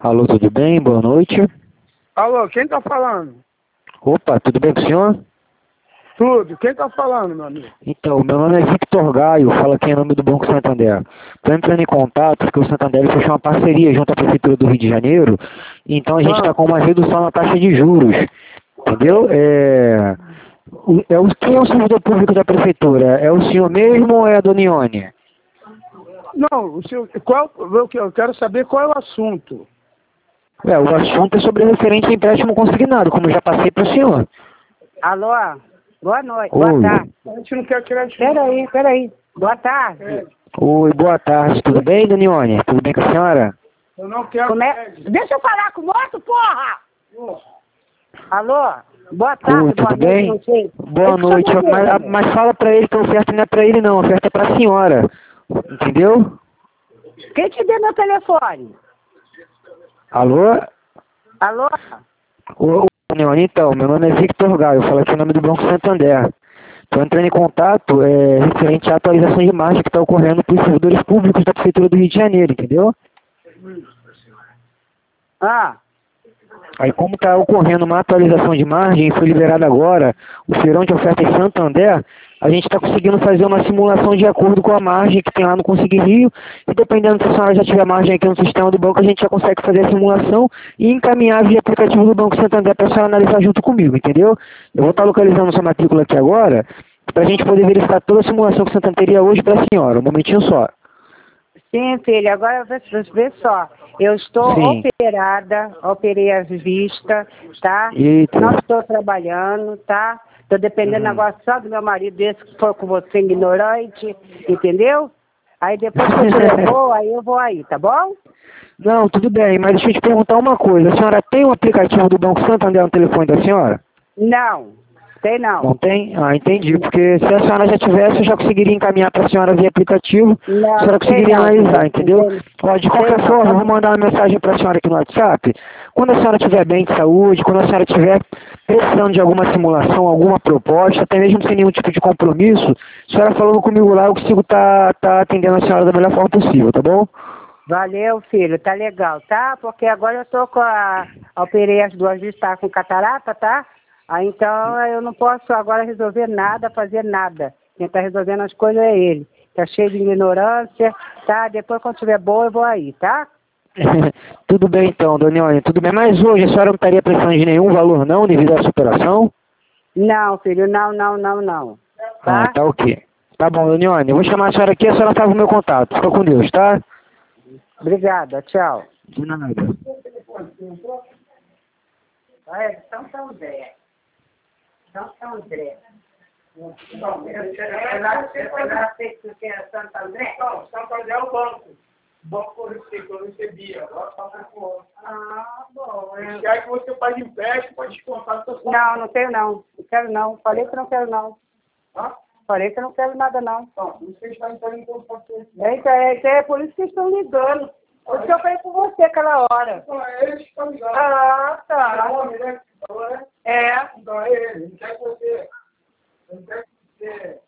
Alô, tudo bem? Boa noite. Alô, quem tá falando? Opa, tudo bem com o senhor? Tudo. Quem tá falando, meu amigo? Então, meu nome é Victor Gaio, falo aqui em nome do Banco Santander. Estou entrando em contato porque o Santander fechou uma parceria junto à Prefeitura do Rio de Janeiro, então a gente está com uma redução na taxa de juros, entendeu? Quem é o servidor público da Prefeitura? É o senhor mesmo ou é a dona Ione? Não, o senhor, eu quero saber qual é o assunto. O assunto é sobre referente a empréstimo consignado, como eu já passei para o senhor. Alô? Boa noite. Oi. Boa tarde. A gente não quer crédito. Peraí. Boa tarde. Oi, boa tarde. Tudo bem, dona Ione? Tudo bem com a senhora? Eu não quero Como é? crédito. Deixa eu falar com o moço, porra! Alô? Boa tarde, Oi, boa tudo noite, bem? não sei. Boa Eu que noite, sou mulher, mas fala pra ele que a oferta não é pra ele não, a oferta é pra senhora. Entendeu? Quem te deu meu telefone? Alô? Alô? Ô, Ione, então, meu nome é Victor Gaio, eu falo aqui em nome do Banco Santander. Estou entrando em contato referente à atualização de margem que está ocorrendo para os servidores públicos da Prefeitura do Rio de Janeiro, entendeu? Ah, Aí como está ocorrendo uma atualização de margem, foi liberado agora o feirão de ofertas Santander, a gente está conseguindo fazer uma simulação de acordo com a margem que tem lá no Conseguir Rio, e dependendo se a senhora já tiver margem aqui no sistema do banco, a gente já consegue fazer a simulação e encaminhar via aplicativo do Banco Santander para a senhora analisar junto comigo, entendeu? Eu vou estar localizando sua matrícula aqui agora, para a gente poder verificar toda a simulação que o Santander teria hoje para a senhora, um momentinho só. sim, filha, agora vê só. Eu estou Sim. operada, operei as vistas, tá? Eita. Não estou trabalhando, tá? Estou dependendo agora só do meu marido, desse que for com você ignorante, entendeu? Aí depois que eu estiver boa, aí eu vou aí, tá bom? Não, tudo bem, mas deixa eu te perguntar uma coisa. A senhora tem o aplicativo do Banco Santander no telefone da senhora? Não, tem Não não. tem? Ah, entendi. Porque se a senhora já tivesse, eu já conseguiria encaminhar para a senhora via aplicativo. Não, A senhora tem conseguiria não, analisar, filha, entendeu? tem. Ó, de qualquer Tem não, forma, tá eu vou bom. mandar uma mensagem para a senhora aqui no WhatsApp. Quando a senhora estiver bem de saúde, quando a senhora estiver precisando de alguma simulação, alguma proposta, até mesmo sem nenhum tipo de compromisso, a senhora falando comigo lá, eu consigo tá atendendo a senhora da melhor forma possível, tá bom? Valeu, filho, tá legal, tá? Porque agora eu tô com operei as duas vistas, tá com catarata, tá? Aí então eu não posso agora resolver nada, fazer nada. Quem tá resolvendo as coisas é ele. Tá cheio de ignorância, tá? Depois quando tiver boa eu vou aí, tá? Tudo bem então, dona Ione, tudo bem. Mas hoje a senhora não estaria precisando de nenhum valor não, devido à superação? Não, filho, não. Ah, Tá? tá ok. Tá bom, dona Ione, eu vou chamar a senhora aqui, a senhora salva o meu contato. Fica com Deus, tá? Obrigada, tchau. De nada. São André. São André. Não, Santo André é o banco. O banco que eu recebia. Agora passa com outro. Ah, bom. Se quer que você faz empréstimo, pode descontar do seu Não tenho não. Não quero não. Falei que não quero não. Tá? Falei que eu não quero nada não. Então, vocês estão entrando em contato. É por isso que eles estão ligando. Por isso que eu falei com você aquela hora. Então, é eles que estão ligando. Ah, É tá. homem, né? Então, É. Então, é ele. Não quer que você